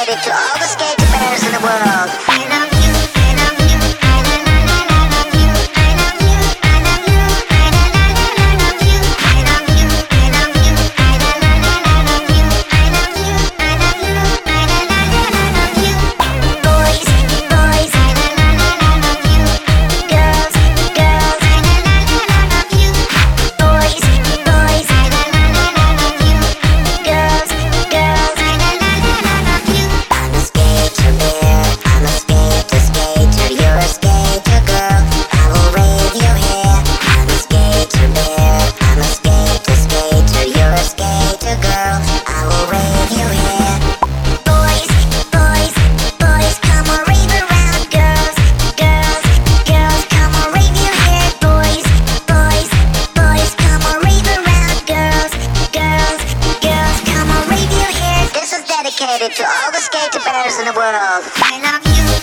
dedicated to all the skater bears in the world. I love you, I love you, I love you, I love you, I love you, I love you, I love you, I love you, I love you, I love you, I love you, I love you. Boys, boys, I love you. Girls, girls, I love you. Boys, boys, I love you. Girls, girls, I love you. I'm a skater bear, I'm a skater, you're a skater girl. I will wave your hair. I'm a skater bear, I'm a skater, you're a skater girl. I will wave your hair. Boys, boys, boys, come on, rave around. Girls, girls, girls, come on, rave your hair. Boys, boys, boys, come on, rave around. Girls, girls, girls, come on, rave your hair. This is dedicated to all the skater bears in the world. I love you.